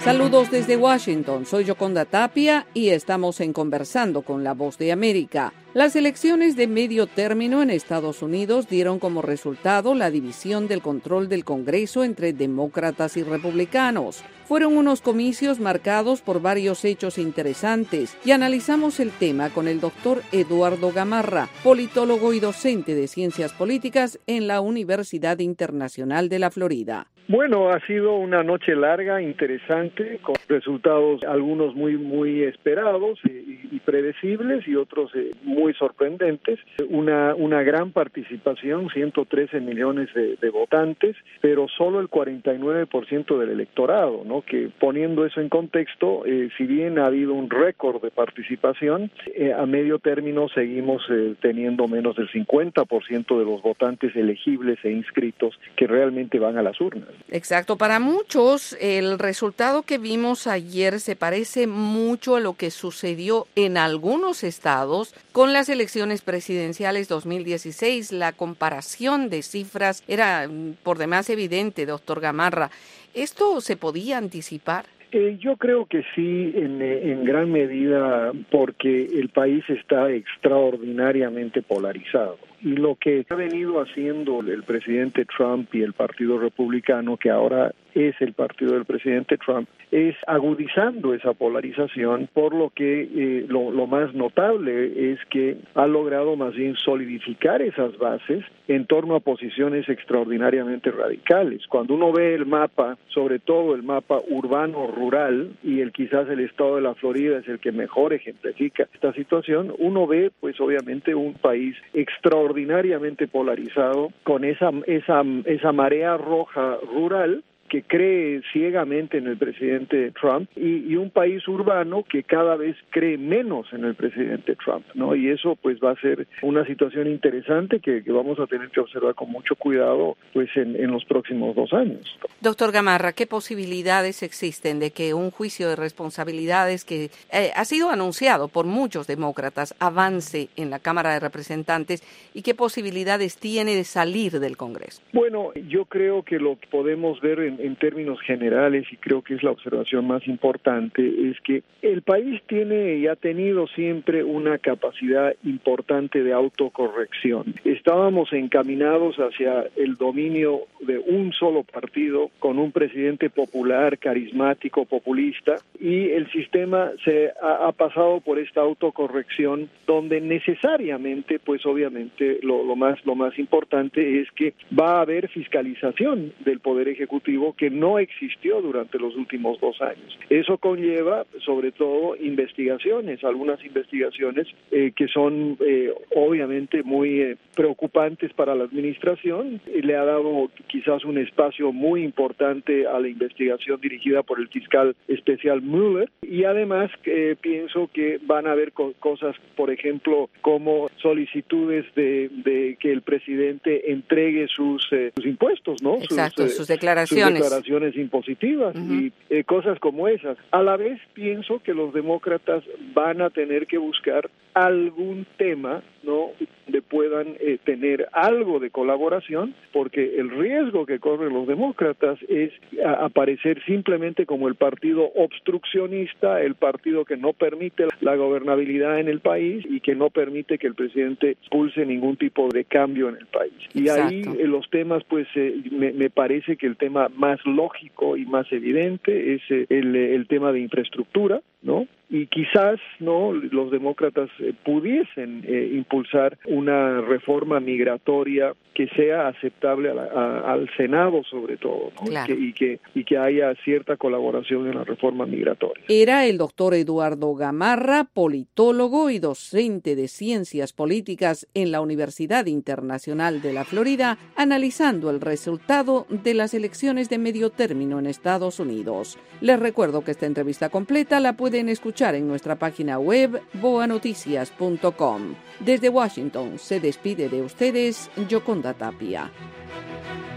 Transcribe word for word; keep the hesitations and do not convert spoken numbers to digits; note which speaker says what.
Speaker 1: Saludos desde Washington, soy Yoconda Tapia y estamos en Conversando con la Voz de América. Las elecciones de medio término en Estados Unidos dieron como resultado la división del control del Congreso entre demócratas y republicanos. Fueron unos comicios marcados por varios hechos interesantes y analizamos el tema con el doctor Eduardo Gamarra, politólogo y docente de ciencias políticas en la Universidad Internacional de la Florida.
Speaker 2: Bueno, ha sido una noche larga, interesante, con resultados algunos muy muy esperados y, y predecibles y otros eh, muy sorprendentes. Una una gran participación, ciento trece millones de, de votantes, pero solo el cuarenta y nueve por ciento del electorado, ¿no? Que poniendo eso en contexto, eh, si bien ha habido un récord de participación, eh, a medio término seguimos eh, teniendo menos del cincuenta por ciento de los votantes elegibles e inscritos que realmente van a las urnas.
Speaker 1: Exacto. Para muchos, el resultado que vimos ayer se parece mucho a lo que sucedió en algunos estados con las elecciones presidenciales dos mil dieciséis. La comparación de cifras era por demás evidente, doctor Gamarra. ¿Esto se podía anticipar?
Speaker 2: Eh, yo creo que sí, en, en gran medida, porque el país está extraordinariamente polarizado. Y lo que ha venido haciendo el presidente Trump y el Partido Republicano, que ahora es el partido del presidente Trump, es agudizando esa polarización, por lo que eh, lo, lo más notable es que ha logrado más bien solidificar esas bases en torno a posiciones extraordinariamente radicales. Cuando uno ve el mapa, sobre todo el mapa urbano-rural, y el quizás el estado de la Florida es el que mejor ejemplifica esta situación, uno ve pues obviamente un país extraordinariamente polarizado, con esa, esa, esa marea roja rural, que cree ciegamente en el presidente Trump, y, y un país urbano que cada vez cree menos en el presidente Trump, ¿no? Y eso pues va a ser una situación interesante que, que vamos a tener que observar con mucho cuidado pues en, en los próximos dos años.
Speaker 1: Doctor Gamarra, ¿qué posibilidades existen de que un juicio de responsabilidades que eh, ha sido anunciado por muchos demócratas avance en la Cámara de Representantes y qué posibilidades tiene de salir del Congreso?
Speaker 2: Bueno, yo creo que lo que podemos ver en en términos generales, y creo que es la observación más importante, es que el país tiene y ha tenido siempre una capacidad importante de autocorrección. Estábamos encaminados hacia el dominio de un solo partido, con un presidente popular, carismático, populista, y el sistema se ha, ha pasado por esta autocorrección, donde necesariamente, pues obviamente, lo, lo más lo más importante es que va a haber fiscalización del Poder Ejecutivo, que no existió durante los últimos dos años. Eso conlleva, sobre todo, investigaciones, algunas investigaciones eh, que son eh, obviamente muy eh, preocupantes para la administración. Le ha dado quizás un espacio muy importante a la investigación dirigida por el fiscal especial Mueller, y además eh, pienso que van a haber co- cosas, por ejemplo, como solicitudes de, de que el presidente entregue sus, eh, sus impuestos, ¿no?
Speaker 1: Exacto,
Speaker 2: sus, eh,
Speaker 1: sus declaraciones.
Speaker 2: Sus declaraciones impositivas uh-huh. y eh, cosas como esas. A la vez pienso que los demócratas van a tener que buscar algún tema, ¿no?, donde puedan eh, tener algo de colaboración, porque el riesgo que corren los demócratas es a, aparecer simplemente como el partido obstruccionista, el partido que no permite la gobernabilidad en el país y que no permite que el presidente impulse ningún tipo de cambio en el país. Y Exacto. ahí eh, los temas, pues eh, me, me parece que el tema más lógico y más evidente es eh, el, el tema de infraestructura, ¿no? Y quizás no los demócratas eh, pudiesen eh, impulsar una reforma migratoria que sea aceptable a la, a, al Senado, sobre todo, ¿no? Claro. y, que, y, que, y que haya cierta colaboración en la reforma migratoria.
Speaker 1: Era el doctor Eduardo Gamarra, politólogo y docente de ciencias políticas en la Universidad Internacional de la Florida, analizando el resultado de las elecciones de medio término en Estados Unidos. Les recuerdo que esta entrevista completa la pueden escuchar en nuestra página web boa noticias punto com. Desde Washington se despide de ustedes Yoconda Tapia.